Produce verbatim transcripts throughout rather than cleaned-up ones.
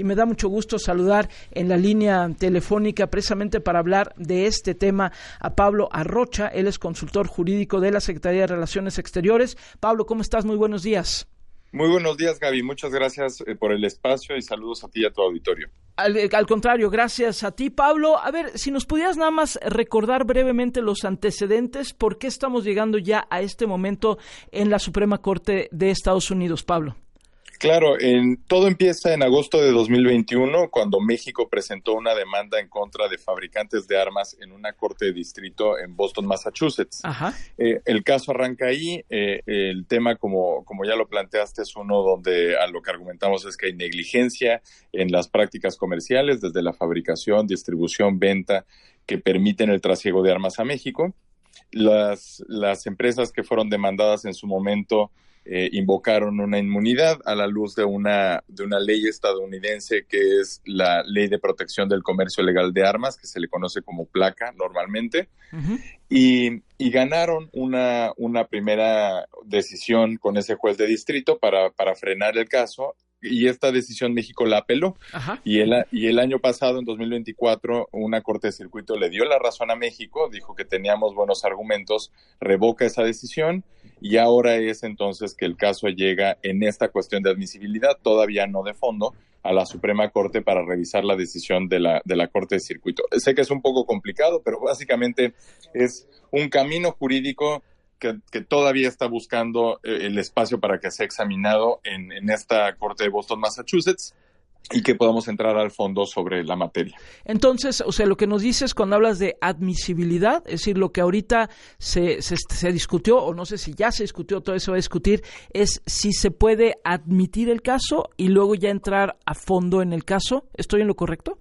y me da mucho gusto saludar en la línea telefónica precisamente para hablar de este tema a Pablo Arrocha. Él es consultor jurídico de la Secretaría de Relaciones Exteriores. Pablo, ¿cómo estás? Muy buenos días. Muy buenos días, Gaby. Muchas gracias eh, por el espacio y saludos a ti y a tu auditorio. Al, al contrario, gracias a ti, Pablo. A ver, si nos pudieras nada más recordar brevemente los antecedentes, ¿por qué estamos llegando ya a este momento en la Suprema Corte de Estados Unidos, Pablo? Claro, en, todo empieza en agosto de dos mil veintiuno, cuando México presentó una demanda en contra de fabricantes de armas en una corte de distrito en Boston, Massachusetts. Ajá. Eh, el caso arranca ahí. Eh, el tema, como, como ya lo planteaste, es uno donde a lo que argumentamos es que hay negligencia en las prácticas comerciales, desde la fabricación, distribución, venta, que permiten el trasiego de armas a México. Las, las empresas que fueron demandadas en su momento Eh, invocaron una inmunidad a la luz de una de una ley estadounidense que es la Ley de Protección del Comercio Legal de Armas, que se le conoce como PLACA normalmente, uh-huh. y, y ganaron una, una primera decisión con ese juez de distrito para, para frenar el caso, y esta decisión México la apeló. Ajá. Y el, y el año pasado, en dos mil veinticuatro, una corte de circuito le dio la razón a México, dijo que teníamos buenos argumentos, revoca esa decisión, y ahora es entonces que el caso llega en esta cuestión de admisibilidad, todavía no de fondo, a la Suprema Corte para revisar la decisión de la, de la Corte de Circuito. Sé que es un poco complicado, pero básicamente es un camino jurídico que, que todavía está buscando eh, el espacio para que sea examinado en, en esta Corte de Boston, Massachusetts, y que podamos entrar al fondo sobre la materia. Entonces, o sea, lo que nos dices cuando hablas de admisibilidad, es decir, lo que ahorita se, se, se discutió, o no sé si ya se discutió, todo eso va a discutir, es si se puede admitir el caso y luego ya entrar a fondo en el caso. ¿Estoy en lo correcto?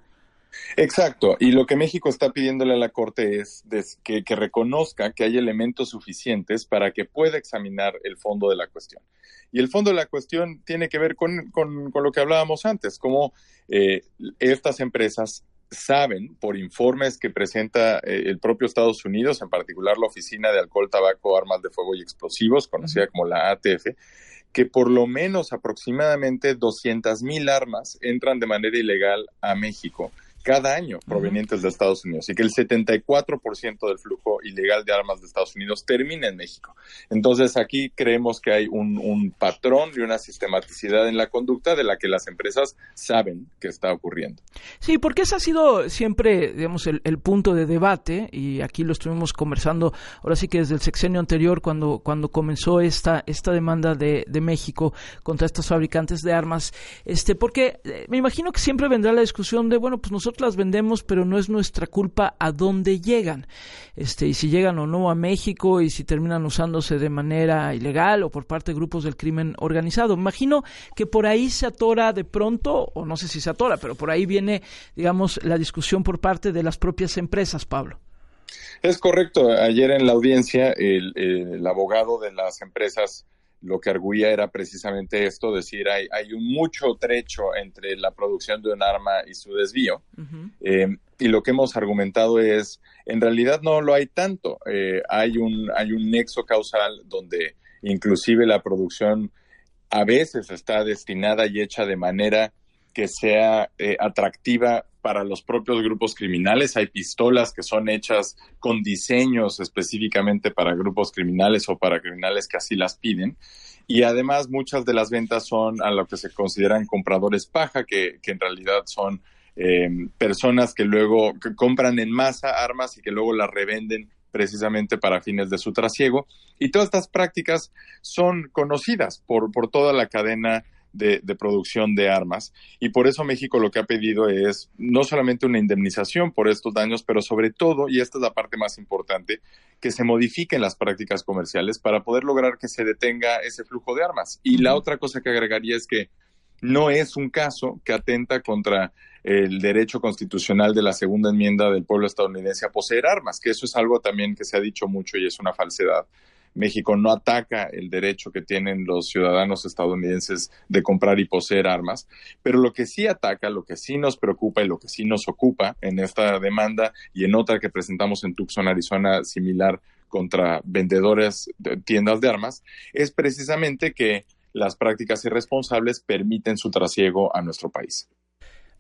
Exacto, y lo que México está pidiéndole a la Corte es que, que reconozca que hay elementos suficientes para que pueda examinar el fondo de la cuestión. Y el fondo de la cuestión tiene que ver con, con, con lo que hablábamos antes, cómo eh, estas empresas saben, por informes que presenta eh, el propio Estados Unidos, en particular la Oficina de Alcohol, Tabaco, Armas de Fuego y Explosivos, conocida como la A T F, que por lo menos aproximadamente doscientas mil armas entran de manera ilegal a México cada año provenientes uh-huh. de Estados Unidos, y que el setenta y cuatro por ciento del flujo ilegal de armas de Estados Unidos termina en México. Entonces aquí creemos que hay un, un patrón y una sistematicidad en la conducta de la que las empresas saben que está ocurriendo. Sí, porque ese ha sido siempre, digamos, el, el punto de debate, y aquí lo estuvimos conversando ahora sí que desde el sexenio anterior, cuando, cuando comenzó esta, esta demanda de, de México contra estos fabricantes de armas, este, porque eh, me imagino que siempre vendrá la discusión de, bueno, pues nosotros las vendemos, pero no es nuestra culpa a dónde llegan, este, y si llegan o no a México, y si terminan usándose de manera ilegal o por parte de grupos del crimen organizado. Imagino que por ahí se atora de pronto, o no sé si se atora, pero por ahí viene, digamos, la discusión por parte de las propias empresas, Pablo. Es correcto. Ayer en la audiencia, el, el abogado de las empresas lo que arguía era precisamente esto, decir, hay, hay un mucho trecho entre la producción de un arma y su desvío. Uh-huh. Eh, y lo que hemos argumentado es, en realidad no lo hay tanto. Eh, hay un, hay un nexo causal donde inclusive la producción a veces está destinada y hecha de manera que sea eh, atractiva para los propios grupos criminales. Hay pistolas que son hechas con diseños específicamente para grupos criminales o para criminales que así las piden. Y además muchas de las ventas son a lo que se consideran compradores paja, que, que en realidad son eh, personas que luego que compran en masa armas y que luego las revenden precisamente para fines de su trasiego. Y todas estas prácticas son conocidas por, por toda la cadena De, de producción de armas, y por eso México lo que ha pedido es no solamente una indemnización por estos daños, pero sobre todo, y esta es la parte más importante, que se modifiquen las prácticas comerciales para poder lograr que se detenga ese flujo de armas. Y uh-huh. la otra cosa que agregaría es que no es un caso que atenta contra el derecho constitucional de la segunda enmienda del pueblo estadounidense a poseer armas, que eso es algo también que se ha dicho mucho y es una falsedad. México no ataca el derecho que tienen los ciudadanos estadounidenses de comprar y poseer armas, pero lo que sí ataca, lo que sí nos preocupa y lo que sí nos ocupa en esta demanda y en otra que presentamos en Tucson, Arizona, similar contra vendedores de tiendas de armas, es precisamente que las prácticas irresponsables permiten su trasiego a nuestro país.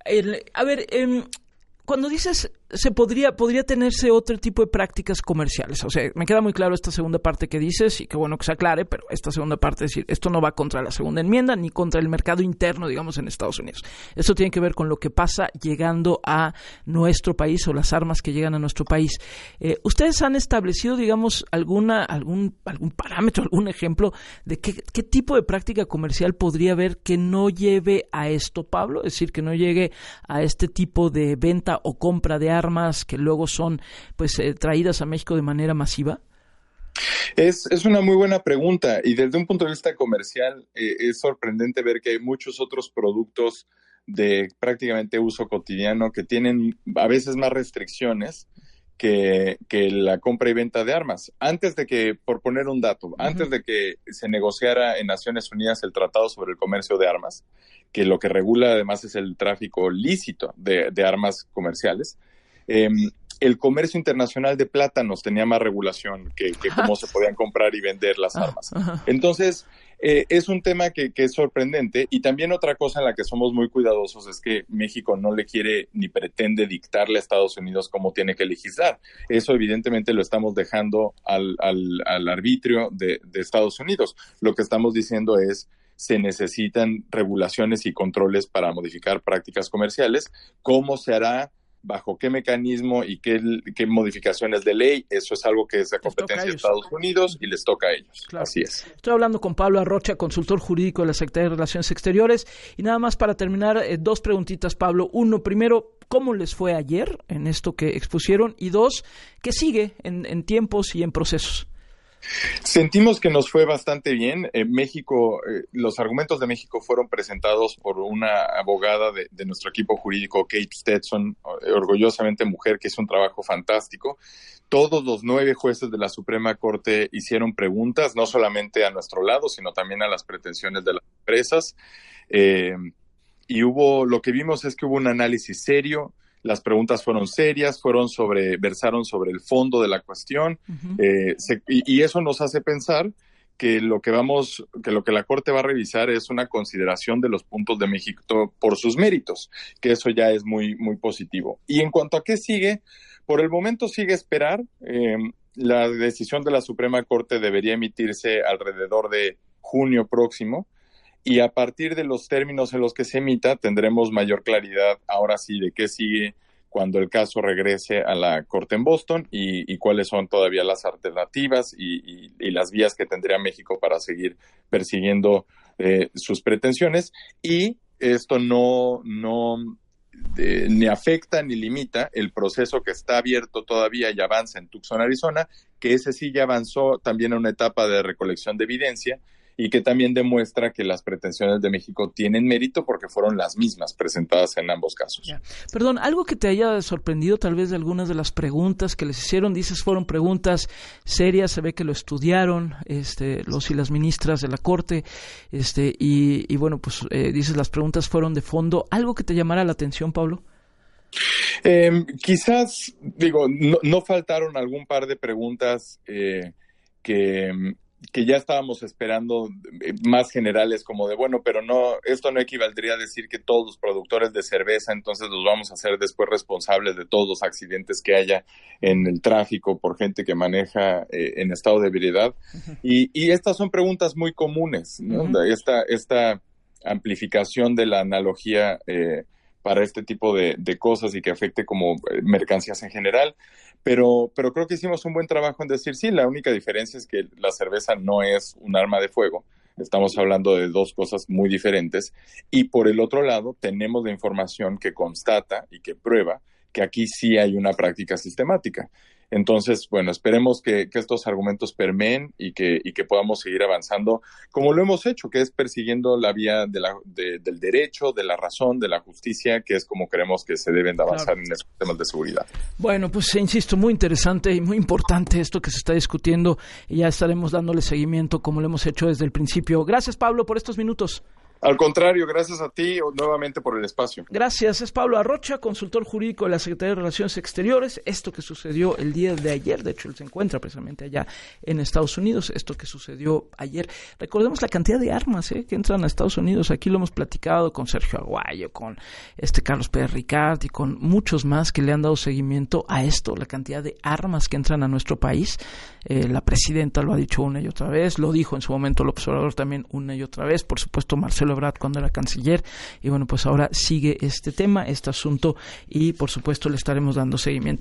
El, a ver, eh, cuando dices se podría podría tenerse otro tipo de prácticas comerciales, o sea, me queda muy claro esta segunda parte que dices y qué bueno que se aclare, pero esta segunda parte es decir, esto no va contra la segunda enmienda ni contra el mercado interno, digamos, en Estados Unidos. Esto tiene que ver con lo que pasa llegando a nuestro país o las armas que llegan a nuestro país. Eh, ¿Ustedes han establecido, digamos, alguna algún algún parámetro, algún ejemplo de qué, qué tipo de práctica comercial podría haber que no lleve a esto, Pablo? Es decir, que no llegue a este tipo de venta o compra de armas armas que luego son pues eh, traídas a México de manera masiva? Es, es una muy buena pregunta y desde un punto de vista comercial eh, es sorprendente ver que hay muchos otros productos de prácticamente uso cotidiano que tienen a veces más restricciones que, que la compra y venta de armas. Antes de que, por poner un dato, uh-huh. antes de que se negociara en Naciones Unidas el Tratado sobre el Comercio de Armas, que lo que regula además es el tráfico lícito de, de armas comerciales, Eh, el comercio internacional de plátanos tenía más regulación que, que cómo se podían comprar y vender las armas. Entonces, eh, es un tema que, que es sorprendente. Y también otra cosa en la que somos muy cuidadosos es que México no le quiere ni pretende dictarle a Estados Unidos cómo tiene que legislar. Eso evidentemente lo estamos dejando al, al, al arbitrio de, de Estados Unidos. Lo que estamos diciendo es se necesitan regulaciones y controles para modificar prácticas comerciales. ¿Cómo se hará? ¿Bajo qué mecanismo y qué, qué modificaciones de ley? Eso es algo que es de competencia de Estados Unidos y les toca a ellos. Claro. Así es. Estoy hablando con Pablo Arrocha, consultor jurídico de la Secretaría de Relaciones Exteriores. Y nada más para terminar, eh, dos preguntitas, Pablo. Uno, primero, ¿cómo les fue ayer en esto que expusieron? Y dos, ¿qué sigue en, en tiempos y en procesos? Sentimos que nos fue bastante bien. En México, eh, los argumentos de México fueron presentados por una abogada de, de nuestro equipo jurídico, Kate Stetson, orgullosamente mujer, que hizo un trabajo fantástico. Todos los nueve jueces de la Suprema Corte hicieron preguntas, no solamente a nuestro lado, sino también a las pretensiones de las empresas. Eh, y hubo, lo que vimos es que hubo un análisis serio. Las preguntas fueron serias, fueron sobre, versaron sobre el fondo de la cuestión, uh-huh. eh, se, y, y eso nos hace pensar que lo que vamos, que lo que la Corte va a revisar es una consideración de los puntos de México por sus méritos, que eso ya es muy, muy positivo. Y en cuanto a qué sigue, por el momento sigue esperar. Eh, la decisión de la Suprema Corte debería emitirse alrededor de junio próximo. Y a partir de los términos en los que se emita, tendremos mayor claridad ahora sí de qué sigue cuando el caso regrese a la Corte en Boston y, y cuáles son todavía las alternativas y, y, y las vías que tendría México para seguir persiguiendo eh, sus pretensiones. Y esto no, no de, ni afecta ni limita el proceso que está abierto todavía y avanza en Tucson, Arizona, que ese sí ya avanzó también a una etapa de recolección de evidencia y que también demuestra que las pretensiones de México tienen mérito porque fueron las mismas presentadas en ambos casos. Ya. Perdón, algo que te haya sorprendido tal vez de algunas de las preguntas que les hicieron, dices fueron preguntas serias, se ve que lo estudiaron este, los y las ministras de la Corte, este, y, y bueno, pues eh, dices las preguntas fueron de fondo. ¿Algo que te llamara la atención, Pablo? Eh, quizás, digo, no, no faltaron algún par de preguntas eh, que... que ya estábamos esperando más generales como de, bueno, pero no, esto no equivaldría a decir que todos los productores de cerveza entonces los vamos a hacer después responsables de todos los accidentes que haya en el tráfico por gente que maneja eh, en estado de ebriedad. Uh-huh. Y, y estas son preguntas muy comunes, ¿no? Uh-huh. Esta, esta amplificación de la analogía eh, para este tipo de, de cosas y que afecte como mercancías en general. Pero, pero creo que hicimos un buen trabajo en decir, sí, la única diferencia es que la cerveza no es un arma de fuego. Estamos hablando de dos cosas muy diferentes. Y por el otro lado, tenemos la información que constata y que prueba que aquí sí hay una práctica sistemática. Entonces, bueno, esperemos que, que estos argumentos permeen y que, y que podamos seguir avanzando como lo hemos hecho, que es persiguiendo la vía de la, de, del derecho, de la razón, de la justicia, que es como creemos que se deben de avanzar claro. en estos temas de seguridad. Bueno, pues insisto, muy interesante y muy importante esto que se está discutiendo y ya estaremos dándole seguimiento como lo hemos hecho desde el principio. Gracias, Pablo, por estos minutos. Al contrario, gracias a ti nuevamente por el espacio. Gracias. Es Pablo Arrocha, consultor jurídico de la Secretaría de Relaciones Exteriores. Esto que sucedió el día de ayer, de hecho él se encuentra precisamente allá en Estados Unidos, esto que sucedió ayer. Recordemos la cantidad de armas ¿eh? que entran a Estados Unidos. Aquí lo hemos platicado con Sergio Aguayo, con este Carlos Pérez Ricard y con muchos más que le han dado seguimiento a esto, la cantidad de armas que entran a nuestro país. Eh, la presidenta lo ha dicho una y otra vez, lo dijo en su momento López Obrador también una y otra vez, por supuesto Marcelo Ebrard cuando era canciller, y bueno, pues ahora sigue este tema, este asunto, y por supuesto le estaremos dando seguimiento.